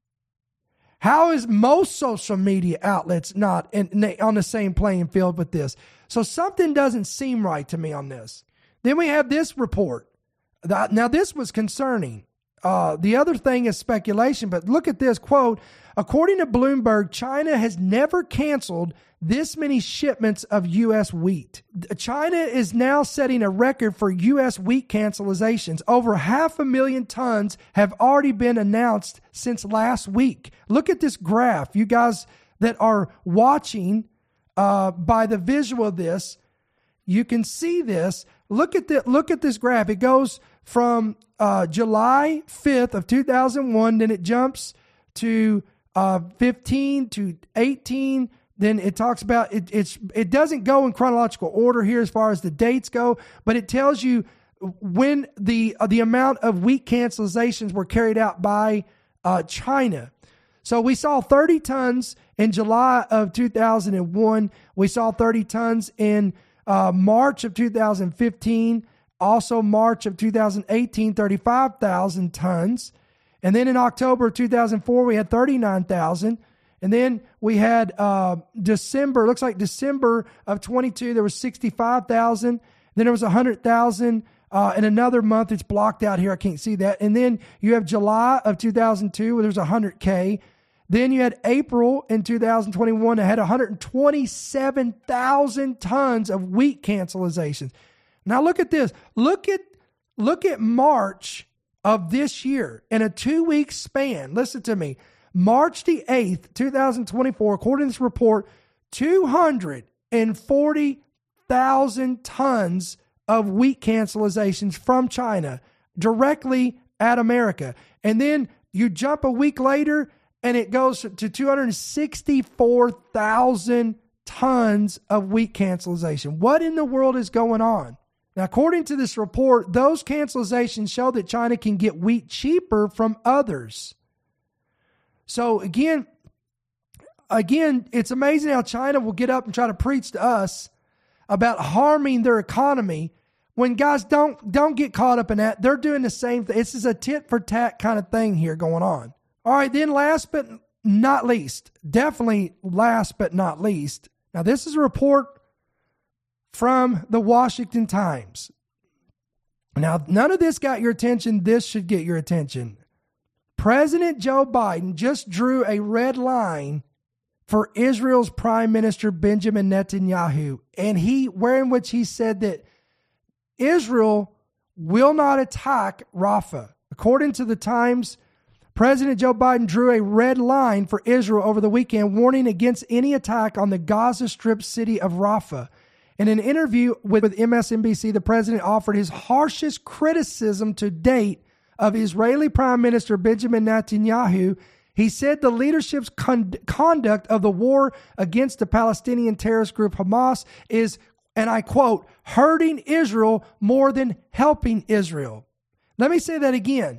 How is most social media outlets not in, on the same playing field with this? So something doesn't seem right to me on this. Then we have this report. Now, this was concerning. Uh, the other thing is speculation, but look at this quote. According to Bloomberg, China has never canceled this many shipments of U S wheat. China is now setting a record for U S wheat cancelizations. Over half a million tons have already been announced since last week. Look at this graph. You guys that are watching uh, by the visual of this, you can see this. Look at the, look at this graph. It goes from uh, July fifth of two thousand one, then it jumps to uh, fifteen to eighteen. Then it talks about it. It's it doesn't go in chronological order here as far as the dates go, but it tells you when the uh, the amount of wheat cancelizations were carried out by uh, China. So we saw thirty tons in July of two thousand one. We saw thirty tons in uh, March of two thousand fifteen. Also March of two thousand eighteen, thirty-five thousand tons. And then in October of two thousand four, we had thirty-nine thousand. And then we had uh, December, looks like December of twenty-two, there was sixty-five thousand. Then there was one hundred thousand. Uh, in another month, it's blocked out here. I can't see that. And then you have July of two thousand two, where there's one hundred K. Then you had April in two thousand twenty-one, that had one hundred twenty-seven thousand tons of wheat cancelizations. Now look at this. Look at, look at March of this year in a two-week span. Listen to me. March the eighth, two thousand twenty-four, according to this report, two hundred forty thousand tons of wheat cancelizations from China directly at America. And then you jump a week later and it goes to two hundred sixty-four thousand tons of wheat cancellation. What in the world is going on? Now, according to this report, those cancelizations show that China can get wheat cheaper from others. So again, again, it's amazing how China will get up and try to preach to us about harming their economy when guys don't don't get caught up in that. They're doing the same thing. This is a tit for tat kind of thing here going on. All right, then last but not least, definitely last but not least. Now, this is a report from the Washington Times. Now, none of this got your attention. This should get your attention. President Joe Biden just drew a red line for Israel's Prime Minister Benjamin Netanyahu, and he, wherein which he said that Israel will not attack Rafah. According to the Times, President Joe Biden drew a red line for Israel over the weekend, warning against any attack on the Gaza Strip city of Rafah. In an interview with, with M S N B C, the president offered his harshest criticism to date of Israeli Prime Minister Benjamin Netanyahu. He said the leadership's con- conduct of the war against the Palestinian terrorist group Hamas is, and I quote, hurting Israel more than helping Israel. Let me say that again.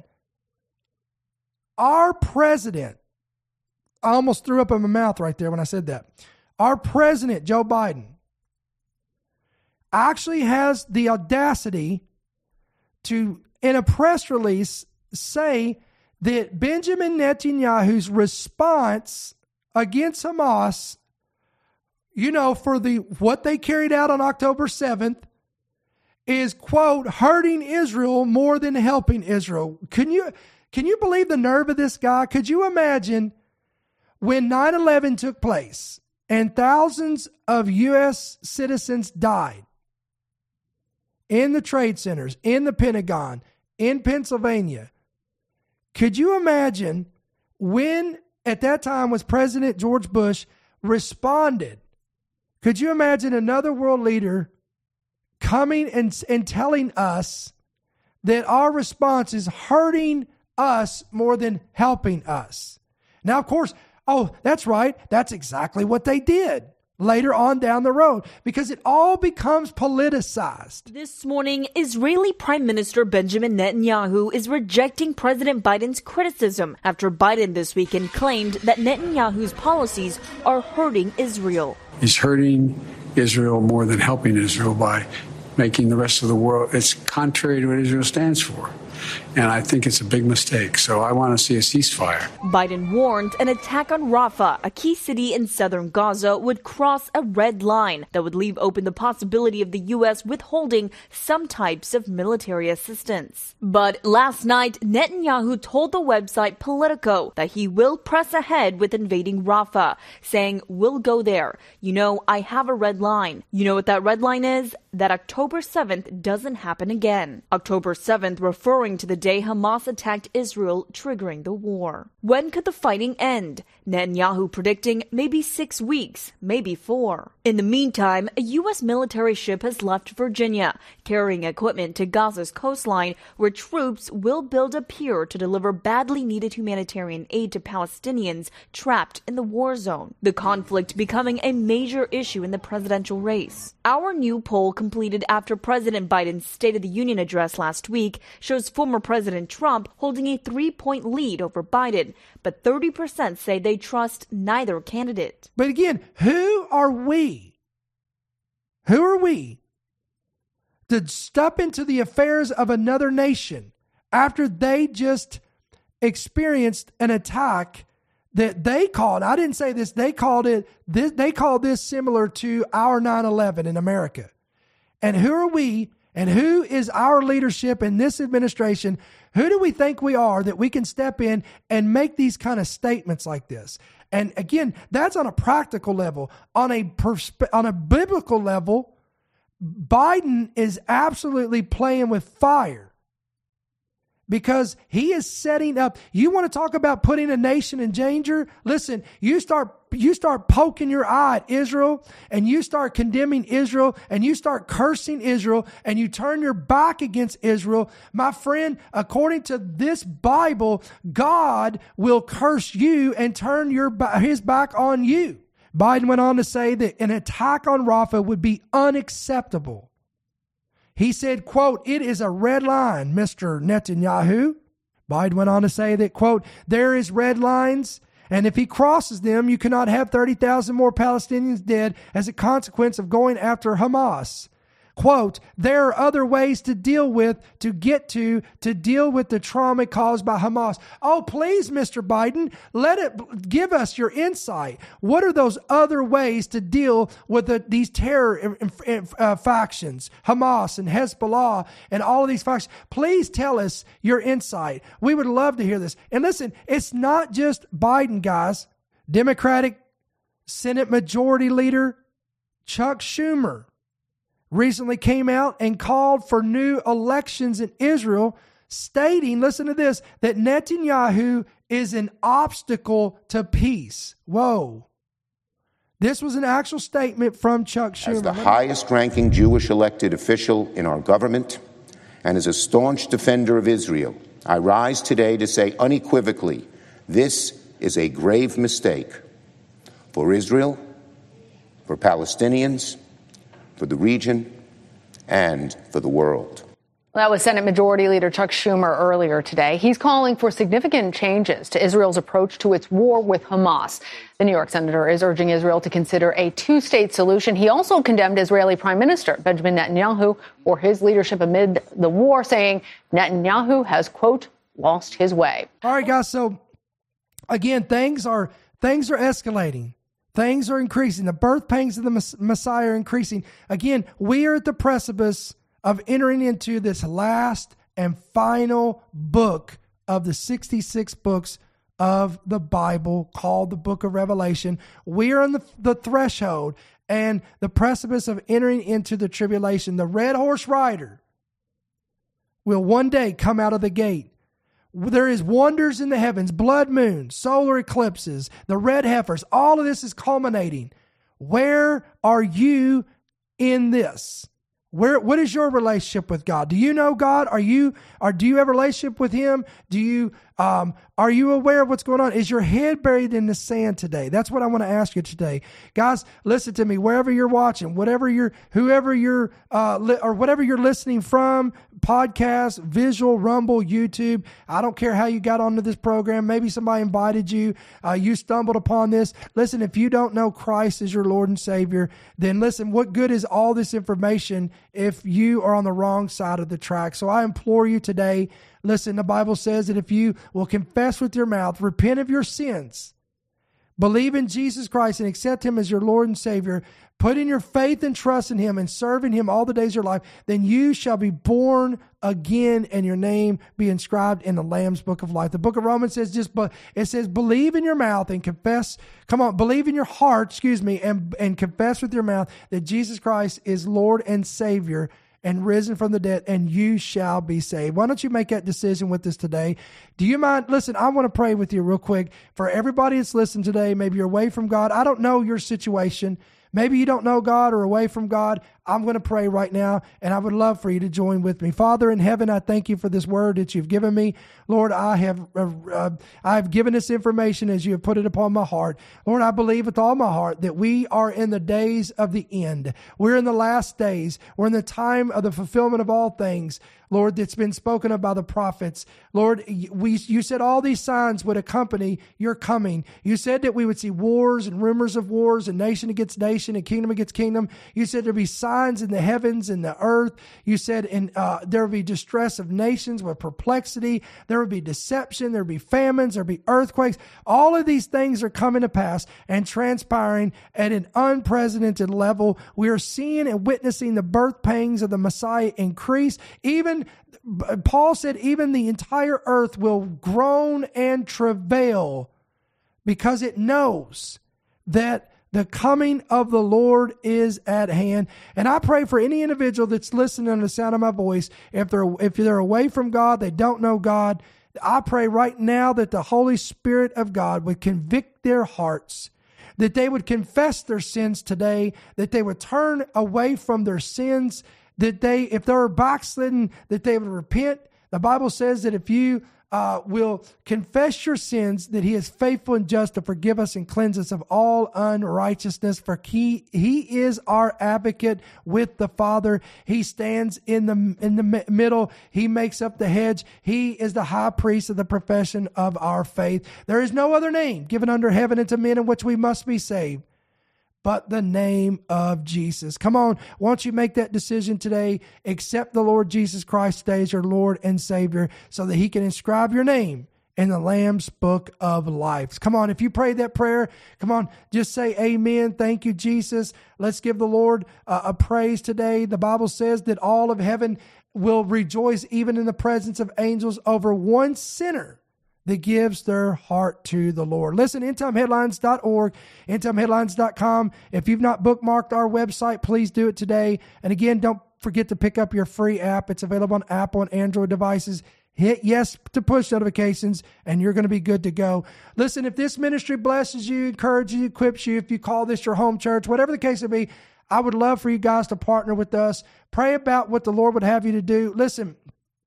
Our president, I almost threw up in my mouth right there when I said that. Our president, Joe Biden, actually has the audacity to, in a press release, say that Benjamin Netanyahu's response against Hamas, you know, for the what they carried out on October seventh, is, quote, hurting Israel more than helping Israel. Can you can you believe the nerve of this guy? Could you imagine when nine eleven took place and thousands of U S citizens died in the trade centers, in the Pentagon, in Pennsylvania? Could you imagine when, at that time, was President George Bush responded? Could you imagine another world leader coming and, and telling us that our response is hurting us more than helping us? Now, of course, oh, that's right. That's exactly what they did. later on down the road, because it all becomes politicized. This morning, Israeli Prime Minister Benjamin Netanyahu is rejecting President Biden's criticism after Biden this weekend claimed that Netanyahu's policies are hurting Israel. He's hurting Israel more than helping Israel by making the rest of the world, it's contrary to what Israel stands for. And I think it's a big mistake. So I want to see a ceasefire. Biden warned an attack on Rafah, a key city in southern Gaza, would cross a red line that would leave open the possibility of the U S withholding some types of military assistance. But last night, Netanyahu told the website Politico that he will press ahead with invading Rafah, saying, "We'll go there. You know, I have a red line." You know what that red line is? That October seventh doesn't happen again. October seventh referring to the day Hamas attacked Israel, triggering the war. When could the fighting end? Netanyahu predicting maybe six weeks, maybe four. In the meantime, a U S military ship has left Virginia, carrying equipment to Gaza's coastline, where troops will build a pier to deliver badly needed humanitarian aid to Palestinians trapped in the war zone. The conflict becoming a major issue in the presidential race. Our new poll, completed after President Biden's State of the Union address last week, shows former President Trump holding a three-point lead over Biden, but thirty percent say they trust neither candidate. But again, who are we? Who are we to step into the affairs of another nation after they just experienced an attack that they called, I didn't say this, they called it, this, they called this similar to our nine eleven in America. And who are we, and who is our leadership in this administration? Who do we think we are that we can step in and make these kind of statements like this? And again, that's on a practical level. On a perspe- on a biblical level, Biden is absolutely playing with fire, because he is setting up. You want to talk about putting a nation in danger? Listen, you start you start poking your eye at Israel, and you start condemning Israel, and you start cursing Israel, and you turn your back against Israel. My friend, according to this Bible, God will curse you and turn your his back on you. Biden went on to say that an attack on Rafah would be unacceptable. He said, quote, "It is a red line, Mister Netanyahu." Biden went on to say that, quote, "There is red lines, and if he crosses them, you cannot have thirty thousand more Palestinians dead as a consequence of going after Hamas." Quote, "There are other ways to deal with, to get to, to deal with the trauma caused by Hamas." Oh, please, Mister Biden, let it give us your insight. What are those other ways to deal with the, these terror uh, factions, Hamas and Hezbollah and all of these factions? Please tell us your insight. We would love to hear this. And listen, it's not just Biden, guys. Democratic Senate Majority Leader Chuck Schumer recently came out and called for new elections in Israel, stating, listen to this, that Netanyahu is an obstacle to peace. Whoa. This was an actual statement from Chuck Schumer. As the highest-ranking Jewish elected official in our government, and as a staunch defender of Israel, I rise today to say unequivocally, this is a grave mistake for Israel, for Palestinians, for the region, and for the world. That was Senate Majority Leader Chuck Schumer earlier today. He's calling for significant changes to Israel's approach to its war with Hamas. The New York senator is urging Israel to consider a two-state solution. He also condemned Israeli Prime Minister Benjamin Netanyahu for his leadership amid the war, saying Netanyahu has, quote, lost his way. All right, guys. So again, things are things are escalating. Things are increasing. The birth pangs of the Messiah are increasing. Again, we are at the precipice of entering into this last and final book of the sixty-six books of the Bible, called the Book of Revelation. We are on the, the threshold and the precipice of entering into the tribulation. The red horse rider will one day come out of the gate. There is wonders in the heavens, blood moons, solar eclipses, the red heifers. All of this is culminating. Where are you in this? Where, what is your relationship with God? Do you know God? Are you, or do you have a relationship with Him? Do you Um, are you aware of what's going on? Is your head buried in the sand today? That's what I want to ask you today. Guys, listen to me. Wherever you're watching, whatever you're, whoever you're, uh, li- or whatever you're listening from, podcast, visual, Rumble, YouTube. I don't care how you got onto this program. Maybe somebody invited you. Uh, you stumbled upon this. Listen, if you don't know Christ as your Lord and Savior, then listen, what good is all this information if you are on the wrong side of the track? So I implore you today, listen, the Bible says that if you will confess with your mouth, repent of your sins, believe in Jesus Christ and accept him as your Lord and Savior, put in your faith and trust in him and serve in him all the days of your life, then you shall be born again and your name be inscribed in the Lamb's book of life. The book of Romans says just, but it says, believe in your mouth and confess. Come on, believe in your heart, excuse me, and, and confess with your mouth that Jesus Christ is Lord and Savior and risen from the dead, and you shall be saved. Why don't you make that decision with us today? Do you mind? Listen, I want to pray with you real quick. For everybody that's listening today, maybe you're away from God. I don't know your situation. Maybe you don't know God or away from God. I'm going to pray right now, and I would love for you to join with me. Father in heaven, I thank you for this word that you've given me. Lord, I have uh, uh, I've given this information as you have put it upon my heart. Lord, I believe with all my heart that we are in the days of the end. We're in the last days. We're in the time of the fulfillment of all things, Lord, that's been spoken of by the prophets. Lord, we you said all these signs would accompany your coming. You said that we would see wars and rumors of wars and nation against nation and kingdom against kingdom. You said there'd be signs in the heavens and the earth. You said in uh, there would be distress of nations with perplexity. There would be deception. There would be famines. There would be earthquakes. All of these things are coming to pass and transpiring at an unprecedented level. We are seeing and witnessing the birth pangs of the Messiah increase. Even Paul said, even the entire earth will groan and travail because it knows that the coming of the Lord is at hand. And I pray for any individual that's listening to the sound of my voice, if they're if they're away from God, they don't know God, I pray right now that the Holy Spirit of God would convict their hearts, that they would confess their sins today, that they would turn away from their sins, that they, if they're backslidden, that they would repent. The Bible says that if you Uh, will confess your sins, that he is faithful and just to forgive us and cleanse us of all unrighteousness. For he, he is our advocate with the Father. He stands in the in the middle. He makes up the hedge. He is the high priest of the profession of our faith. There is no other name given under heaven unto men in which we must be saved but the name of Jesus. Come on, won't you make that decision today? Accept the Lord Jesus Christ today as your Lord and Savior so that he can inscribe your name in the Lamb's book of life. Come on, if you prayed that prayer, come on, just say amen. Thank you, Jesus. Let's give the Lord uh, a praise today. The Bible says that all of heaven will rejoice even in the presence of angels over one sinner that gives their heart to the Lord. Listen, end time headlines dot org, end time headlines dot com. If you've not bookmarked our website, please do it today. And again, don't forget to pick up your free app. It's available on Apple and Android devices. Hit yes to push notifications, and you're going to be good to go. Listen, if this ministry blesses you, encourages you, equips you, if you call this your home church, whatever the case may be, I would love for you guys to partner with us. Pray about what the Lord would have you to do. Listen,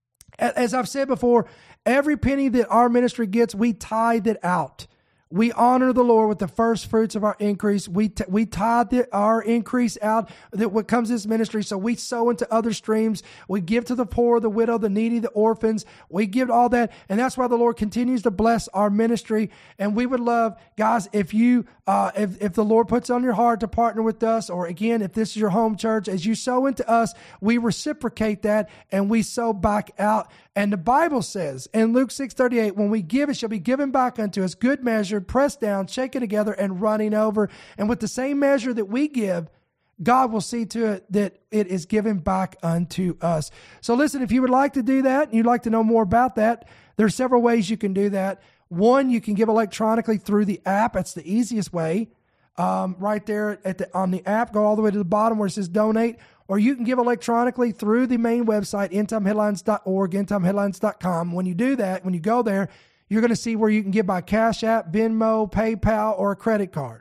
as I've said before, every penny that our ministry gets, we tithe it out. We honor the Lord with the first fruits of our increase. We t- we tithe the, our increase out that what comes this ministry. So we sow into other streams. We give to the poor, the widow, the needy, the orphans. We give all that. And that's why the Lord continues to bless our ministry. And we would love, guys, if you, uh, if, if the Lord puts on your heart to partner with us, or again, if this is your home church, as you sow into us, we reciprocate that and we sow back out. And the Bible says in Luke six thirty-eight, when we give, it shall be given back unto us, good measure, pressed down, shaken together, and running over. And with the same measure that we give, God will see to it that it is given back unto us. So listen, if you would like to do that, and you'd like to know more about that, there are several ways you can do that. One, you can give electronically through the app. That's the easiest way. Um, right there at the, on the app, go all the way to the bottom where it says donate. Or you can give electronically through the main website, end time headlines dot org, end time headlines dot com. When you do that, when you go there, you're going to see where you can give by Cash App, Venmo, PayPal, or a credit card.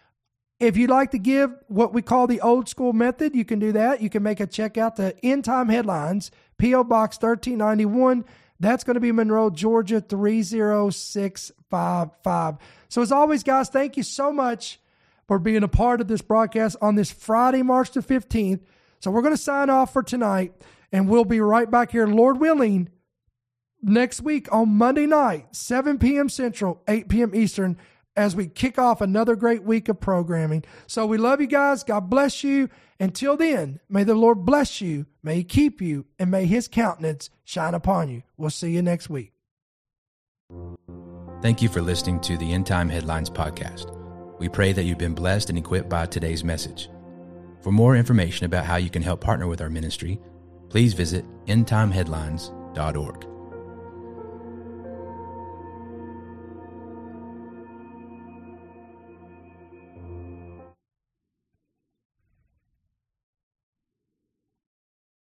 If you'd like to give what we call the old school method, you can do that. You can make a check out to End Time Headlines, P O Box thirteen ninety-one, That's going to be Monroe, Georgia, three zero six five five. So as always, guys, thank you so much for being a part of this broadcast on this Friday, March the fifteenth. So we're going to sign off for tonight, and we'll be right back here, Lord willing, next week on Monday night, seven p.m. Central, eight p.m. Eastern, as we kick off another great week of programming. So we love you guys. God bless you. Until then, may the Lord bless you, may he keep you, and may his countenance shine upon you. We'll see you next week. Thank you for listening to the End Time Headlines podcast. We pray that you've been blessed and equipped by today's message. For more information about how you can help partner with our ministry, please visit end time headlines dot org.